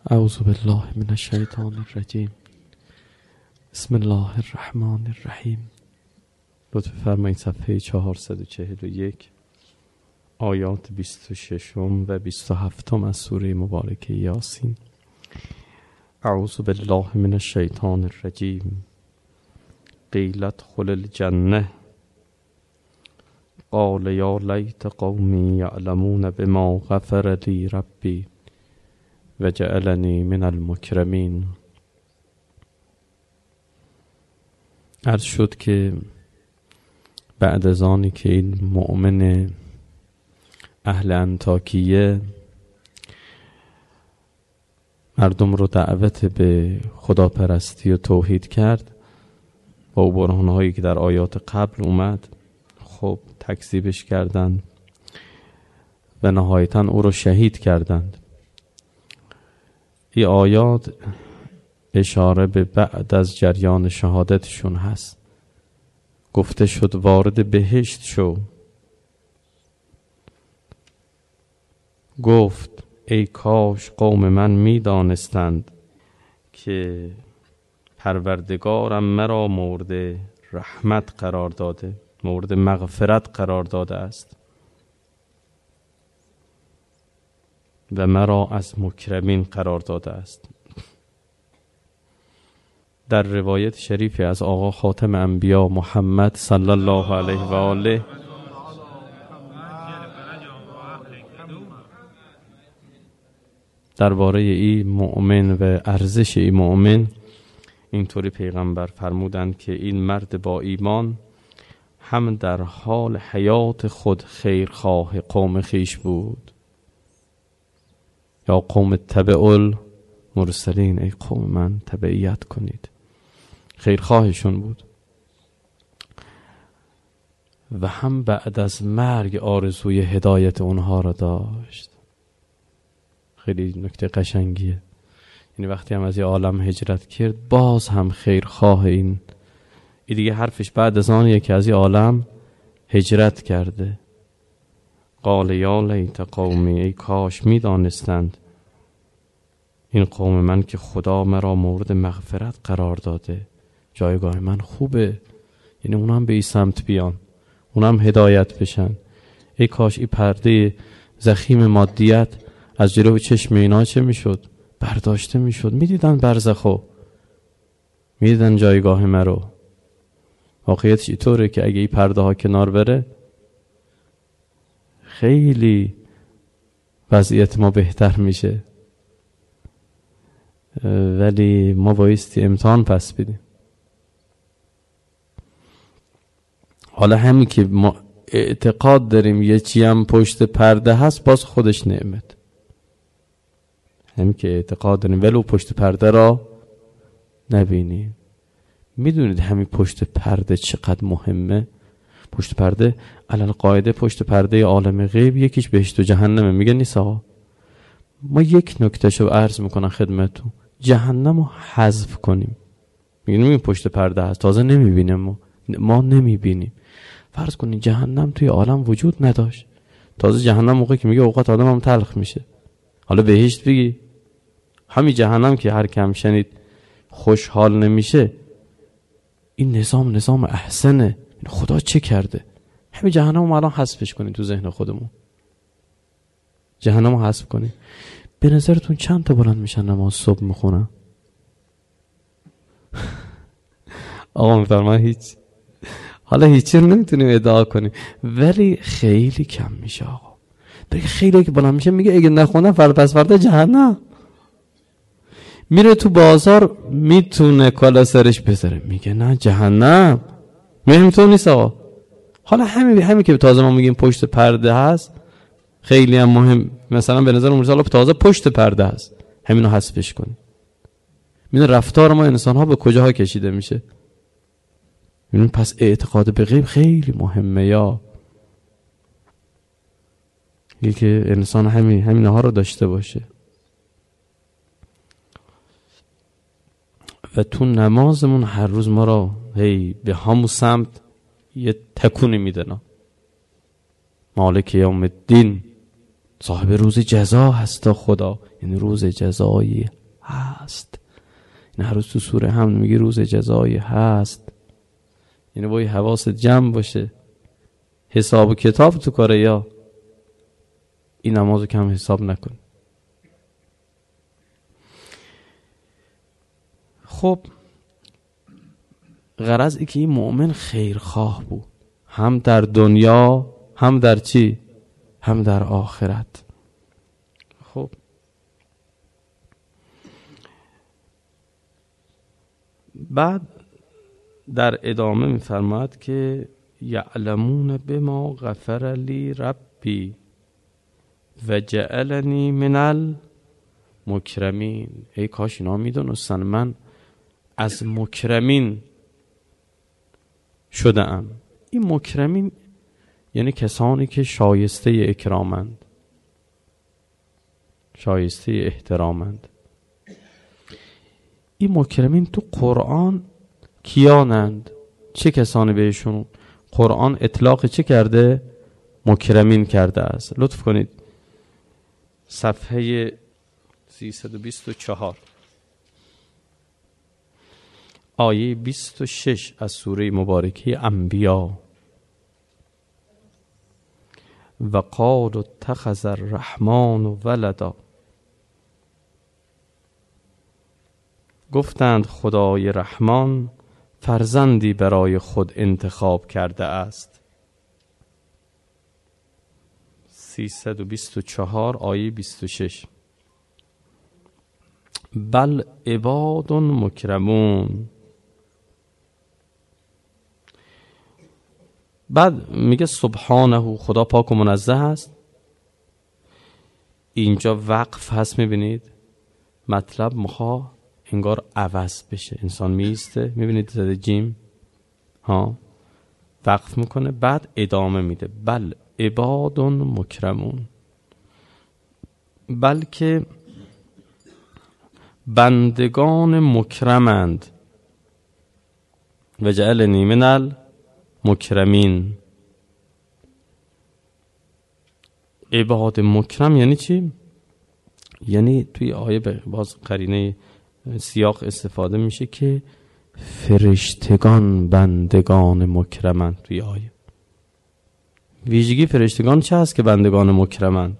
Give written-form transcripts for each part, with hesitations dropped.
اعوذ بالله من الشیطان الرجیم. بسم الله الرحمن الرحیم. لطف فرمایید صفحه 441 آیات 26 و 27 از سوره مبارکه یاسین. اعوذ بالله من الشیطان الرجیم. قیل ادخل الجنه قال یا لیت قومی یعلمون بما غفر لی ربی و جعلنی من المکرمین. عرض شد که بعد از آنی که این مؤمن اهل انطاکیه مردم رو دعوت به خداپرستی و توحید کرد با برهانهایی که در آیات قبل اومد، خب تکذیبش کردند و نهایتاً او رو شهید کردند. این آیات اشاره به بعد از جریان شهادتشون هست. گفته شد وارد بهشت شو. گفت ای کاش قوم من می دانستند که پروردگارم مرا مورد رحمت قرار داده، مورد مغفرت قرار داده است و مرا از مکرمین قرار داده است. در روایت شریفی از آقا خاتم انبیا محمد صلی الله علیه و آله درباره این مؤمن و ارزش این مؤمن اینطوری پیغمبر فرمودند که این مرد با ایمان هم در حال حیات خود خیرخواه قوم خیش بود. یا قوم تبع المرسلین، ای قوم من تبعیت کنید. خیرخواهشون بود و هم بعد از مرگ آرزوی هدایت اونها را داشت. خیلی نکته قشنگیه. یعنی وقتی هم از این عالم هجرت کرد باز هم خیرخواه این دیگه حرفش بعد از آنیه که از این عالم هجرت کرده. قال یا لیت قومی، ای کاش می دانستند این قوم من که خدا مرا مورد مغفرت قرار داده، جایگاه من خوبه، یعنی اونم به این سمت بیان، اونم هدایت بشن. ای کاش این پرده زخیم مادیت از جلو چشم اینا چه میشد؟ برداشته میشد. میدیدن برزخو، میدیدن جایگاه مرا. واقعیتش اینطوره که اگه این پرده ها کنار بره خیلی وضعیت ما بهتر میشه، ولی ما بایستی امتحان پس بدیم. حالا همین که ما اعتقاد داریم یه چی هم پشت پرده هست باز خودش نعمت. همین که اعتقاد داریم ولو پشت پرده را نبینیم. میدونید همین پشت پرده چقدر مهمه؟ پشت پرده علل قاعده پشت پرده عالم غیب یکیش بهشت و جهنمه. میگه نیست آقا؟ ما یک نکتهشو عرض میکنم خدمتتون، جهنم رو حذف کنیم. میگه پشت پرده هست، تازه نمیبینیم. ما نمیبینیم. فرض کنید جهنم توی عالم وجود نداشت، تازه جهنم موقعی که میگه اوقات آدم هم تلخ میشه. حالا بهشت بگی همین جهنم که هر کم شنید خوشحال نمیشه. این نظام احسنه. خدا چه کرده؟ همین جهنم رو الان حذفش کنید تو ذهن خودمون. جهنم رو حذف کنید. به نظرتون چند تا بلند میشن نماز صبح میخونن؟ آقا میفرمان هیچ. حالا هیچی رو نمیتونیم ادعا کنیم ولی خیلی کم میشه آقا. بگه خیلی که بلند میشه میگه اگه نخونه پس فردا جهنم. میره تو بازار میتونه کالا سرش بذاره، میگه نه جهنم. مهمتون نیست آقا. حالا همین که تازه ما میگیم پشت پرده هست خیلی هم مهم. مثلا به نظر مرسال تازه پشت پرده هست، همینو حذفش کنیم. میدونی رفتار ما انسان ها به کجاها کشیده میشه. میدونی پس اعتقاد به غیب خیلی مهمه. یا که انسان همین ها رو داشته باشه و تو نمازمون هر روز ما را به همون سمت یه تکونی میدن. مالک یوم الدین، صاحب روز جزا هست خدا، یعنی روز جزایی هست. این هر روز تو سوره هم میگه روز جزایی هست، یعنی باید حواست جمع باشه. حساب و کتاب تو کاره، یا این نمازو کم حساب نکن. خب غرض ای که این مؤمن خیرخواه بود، هم در دنیا هم در چی؟ هم در آخرت. خب بعد در ادامه می‌فرماید که یعلمون بما غفر لی ربی و جعلنی من المکرمین. ای کاش اینا میدونستن من از مکرمین شده‌ام. این مکرمین یعنی کسانی که شایسته اکرامند، شایسته احترامند. این مکرمین تو قرآن کیانند؟ چه کسانی بهشون قرآن اطلاق چه کرده؟ مکرمین کرده است. لطف کنید صفحه 324 آیه 26 از سوره مبارکه انبیا: و قالوا اتخذ الرحمن ولدا. گفتند خدای رحمان فرزندی برای خود انتخاب کرده است. 324 آیه 26. بل عباد مکرمون. بعد میگه سبحانه، خدا پاک و منزه است. اینجا وقف هست، میبینید مطلب مخواه انگار عوض بشه، انسان میسته، میبینید زده جیم وقف میکنه، بعد ادامه میده بل عباد مکرمون، بلکه بندگان مکرمند. و جعلنی من المکرمین. عباد مکرم یعنی چی؟ یعنی توی آیه باز قرینه سیاق استفاده میشه که فرشتگان بندگان مکرمند. توی آیه ویژگی فرشتگان چه هست که بندگان مکرمند؟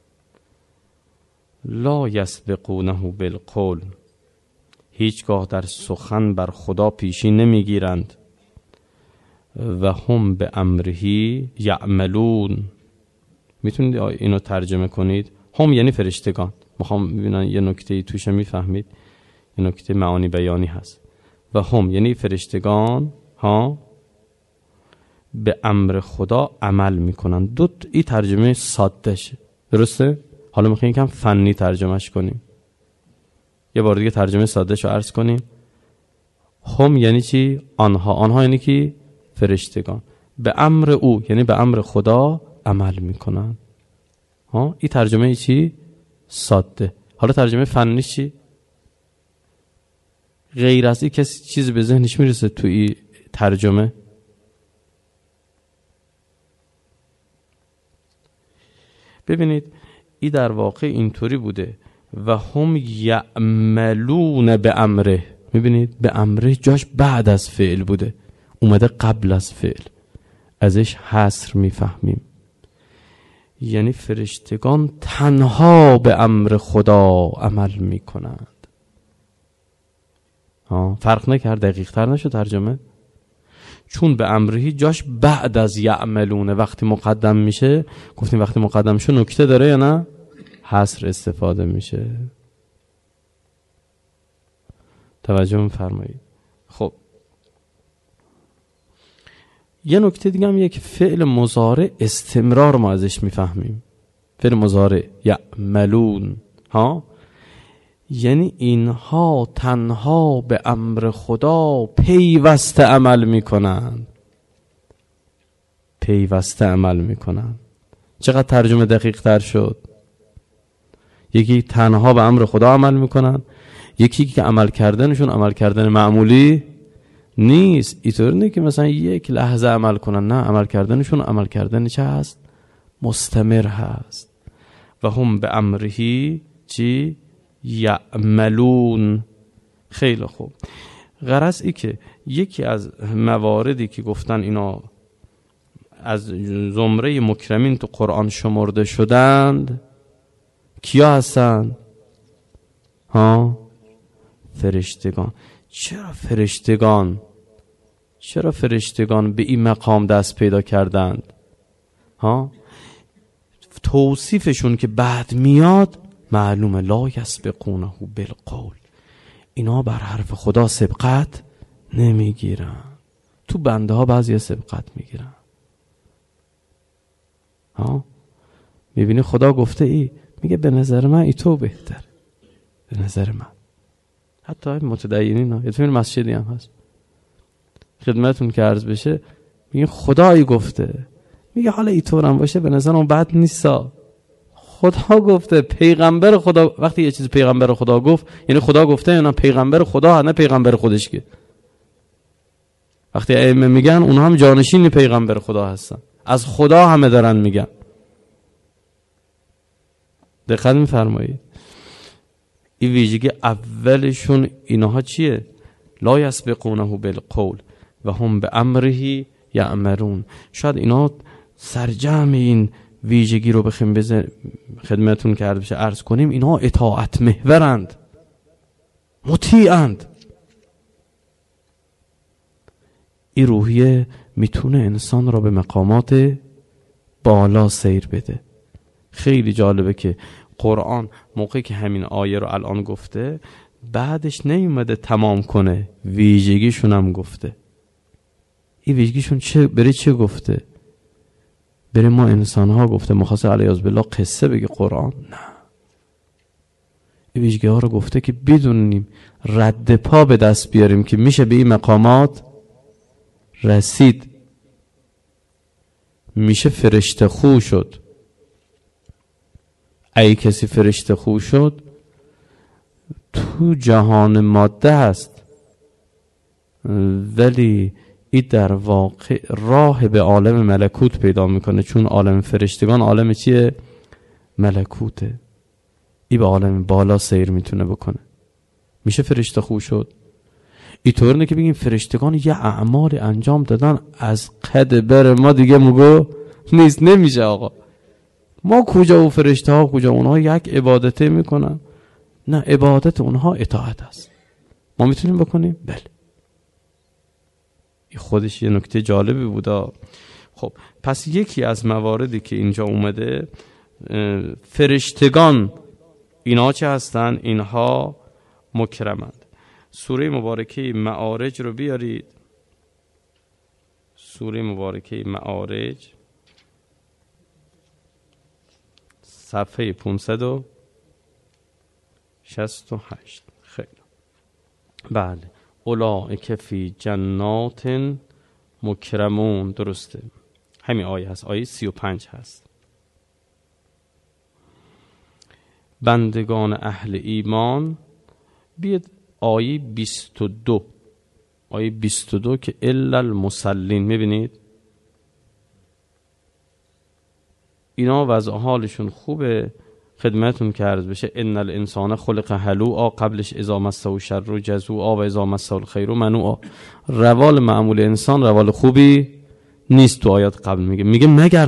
لا یسبقونه بالقول، هیچگاه در سخن بر خدا پیشی نمیگیرند. و هم به امره یعملون. میتونید اینو ترجمه کنید؟ هم یعنی فرشتگان. میخوام ببینن یه نکته توش میفهمید، یه نکته معانی بیانی هست. و هم یعنی فرشتگان به امر خدا عمل میکنن. این ترجمه ساده شه، درسته؟ حالا میخوایم یکم فنی ترجمهش کنیم. یه بار دیگه ترجمه ساده شو عرض کنیم. هم یعنی چی؟ آنها یعنی کی؟ فرشتگان. به امر او یعنی به امر خدا عمل میکنن. این ترجمه چی؟ ساده. حالا ترجمه فنی چی؟ غیر از این کسی چیز به ذهنش میرسه تو این ترجمه؟ ببینید این در واقع اینطوری بوده و هم یعملون به امره. میبینید به امره جاش بعد از فعل بوده، اومده قبل از فعل، ازش حصر میفهمیم. یعنی فرشتگان تنها به امر خدا عمل میکنند. فرق نکرد؟ دقیق تر نشد ترجمه؟ چون به امرهی جاش بعد از یعملونه وقتی مقدم میشه، گفتیم وقتی مقدم شو نکته داره یا نه؟ حصر استفاده میشه. توجه می‌فرمایید. خب یه نکته دیگه هم که فعل مضارع استمرار ما ازش میفهمیم. فعل مضارع یعملون یعنی اینها تنها به امر خدا پیوسته عمل میکنند. پیوسته عمل میکنند. چقدر ترجمه دقیق تر شد؟ یکی تنها به امر خدا عمل میکنند، یکی که عمل کردنشون عمل کردن معمولی نیست. اینطور نه که مثلا یک لحظه عمل کنن، نه، عمل کردنشون عمل کردن چه هست؟ مستمر هست. و هم به امرهی چی؟ یعملون. خیلی خوب. غرض ای که یکی از مواردی که گفتن اینا از زمره مکرمین تو قرآن شمرده شدند کیا هستند؟ فرشتگان. چرا فرشتگان به این مقام دست پیدا کردند؟ توصیفشون که بعد میاد معلومه، لا یسبقونه بالقول، اینا بر حرف خدا سبقت نمیگیرن. تو بنده ها بعضی سبقت میگیرن. میبینی خدا گفته ای، میگه به نظر من ای تو بهتر، به نظر من. حتی متدینین ها، یه مسجدی هم هست خدمتون که عرض بشه، میگه خدایی گفته، میگه حالا ای طورم باشه به نظرم بد نیستا، خدا گفته. پیغمبر خدا وقتی یه چیز پیغمبر خدا گفت یعنی خدا گفته، یا نه پیغمبر خدا، نه پیغمبر خودش. که وقتی ائمه میگن اونها هم جانشین پیغمبر خدا هستن، از خدا همه دارن میگن. دقت میفرمایید؟ این ویژگی اولشون اینها چیه؟ لا یسبقونه بالقول و هم به امره یعملون. شاید اینا سرجم این ویژگی رو بخیم خدمتون کرده بشه عرض کنیم، اینا اطاعت محورند، مطیعند. این روحیه میتونه انسان را به مقامات بالا سیر بده. خیلی جالبه که قرآن موقعی که همین آیه رو الان گفته بعدش نیومده تمام کنه، ویژگیشون هم گفته. این ویژگیشون چه گفته؟ بره ما انسان ها گفته، مخاصه علیه بالله قصه بگه قرآن؟ نه، این ویژگی ها رو گفته که بدونیم رد پا به دست بیاریم که میشه به این مقامات رسید، میشه فرشته خو شد. ای کسی فرشته خو شد تو جهان ماده هست، ولی این در واقع راه به عالم ملکوت پیدا میکنه، چون عالم فرشتگان عالم چیه؟ ملکوته. این به عالم بالا سیر میتونه بکنه، میشه فرشته خو شد. اینطور نه که بگیم فرشتگان یه اعمال انجام دادن از قد بر ما دیگه مگو نیست، نمیشه آقا. ما کجا و فرشته ها کجا؟ اونها یک عبادته میکنن، نه، عبادت اونها اطاعت است. ما میتونیم بکنیم؟ بله. این خودش یه نکته جالبی بودا. خب پس یکی از مواردی که اینجا اومده، فرشتگان اینا چه هستن؟ اینها مکرمند. سوره مبارکه معارج رو بیارید، سوره مبارکه معارج صفحه 568. خیلی بله. اولئک فی جنات مکرمون، درسته، همین آیه هست، آیه 35 هست. بندگان اهل ایمان. بیاد آیه 22، آیه 22 که الا المصلین، میبینید اینا وضع حالشون خوبه. خدمتون که عرض بشه ان الانسان خلق هلوعا، قبلش اذا مسه الشر جزوعا و اذا مسه الخیر منوعا. روال معمول انسان روال خوبی نیست. تو آیات قبل میگه مگر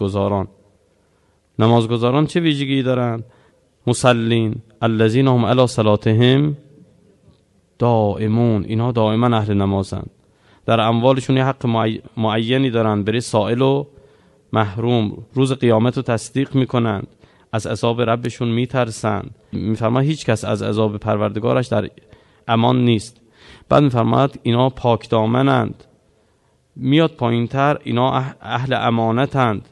نمازگزاران چه ویژگی دارن؟ مسلین الذین هم علی صلاتهم دائمون، اینا دائما اهل نمازن، در اموالشون یه حق معینی دارن، برای سائل و محروم، روز قیامت رو تصدیق میکنن، از عذاب ربشون میترسن. میفرماید هیچ کس از عذاب پروردگارش در امان نیست. بعد میفرماید اینا پاک دامنند. میاد پایینتر اینا اهل امانتند،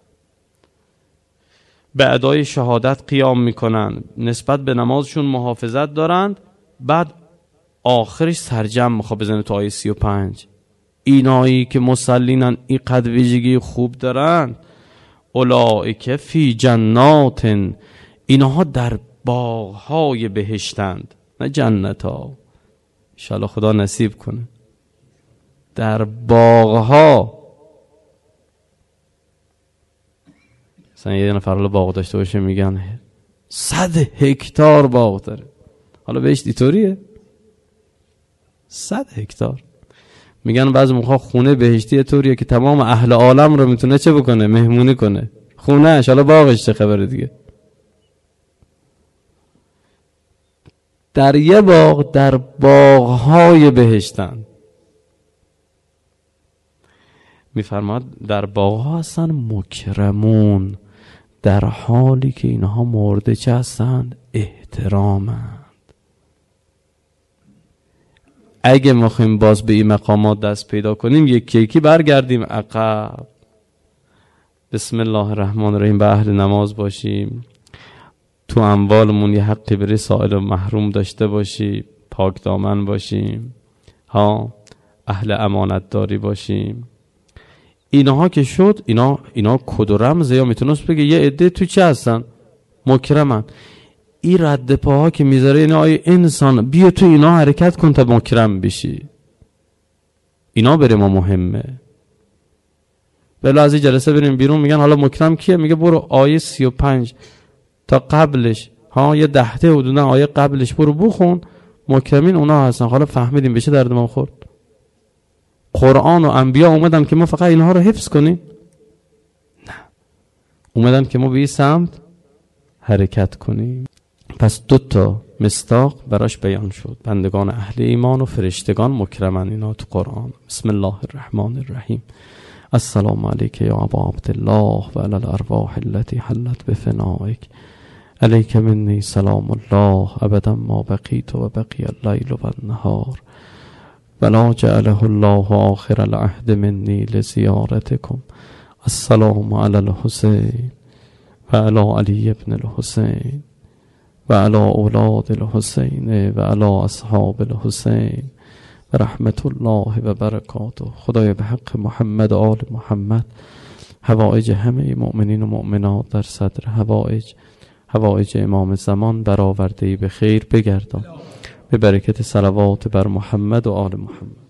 به ادای شهادت قیام میکنن، نسبت به نمازشون محافظت دارند. بعد آخرش سرجم میخواد بزنه تو آیه 35، اینایی که مسلینن این قد ویژگی خوب دارن، اولئک فی جنات، اینها در باغهای بهشتند، نه جنت ها، انشاءالله خدا نصیب کنه، در باغها. مثلا یه نفر حالا باغ داشته باشه میگن 100 هکتار باغ داره. حالا بهشت اینطوریه 100 هکتار. میگن بعضی موقع خونه بهشتی طوریه که تمام اهل عالم رو میتونه چه بکنه؟ مهمونی کنه. خونهش، حالا باغش چه خبره دیگه. در یه باغ در باغهای بهشتن. میفرماد در باغها هستن مکرمون، در حالی که اینها مورد چه هستند؟ احترامند. اگه ما خواهیم باز به این مقامات دست پیدا کنیم یکی یکی برگردیم عقب. بسم الله الرحمن الرحیم به اهل نماز باشیم، تو اموالمون یه حقی برای سائل و محروم داشته باشیم، پاک دامن باشیم، اهل امانت داری باشیم. اینها که شد، اینا کد و رمزه، یا میتونست بگه یه عده تو چه هستن؟ مکرمن. این رد پاها که میذاره اینا، آیه انسان بیا تو اینا حرکت کن تا مکرم بشی. اینا برای ما مهمه. بلا از این جلسه بریم بیرون میگن حالا مکرم کیه؟ میگه برو آیه 35 تا قبلش، یه 10 حدودا آیه قبلش برو بخون، مکرمین اونا هستن. حالا فهمیدیم بشه درد ما خورد. قرآن و انبیا اومدن که ما فقط اینها رو حفظ کنیم؟ نه، اومدن که ما به این سمت حرکت کنیم. پس 2 مصداق براش بیان شد. بندگان اهل ایمان و فرشتگان مکرمن اینا تو قرآن. بسم الله الرحمن الرحیم. السلام علیک یا ابا عبدالله و علی الارواح التي حلت بفنائک، علیک منی سلام الله ابدا ما بقیت و بقی اللیل و النهار، ولا جعله الله آخر العهد منی لزیارتکم. السلام علی الحسین و علی علی ابن الحسین و علی اولاد الحسین و علی اصحاب الحسین و رحمت الله و برکاته. خدای به حق محمد و آل محمد حوائج همه مؤمنین و مؤمنات در صدر حوائج امام زمان برآورده‌ای به خیر بگردان، به برکت صلوات بر محمد و آل محمد.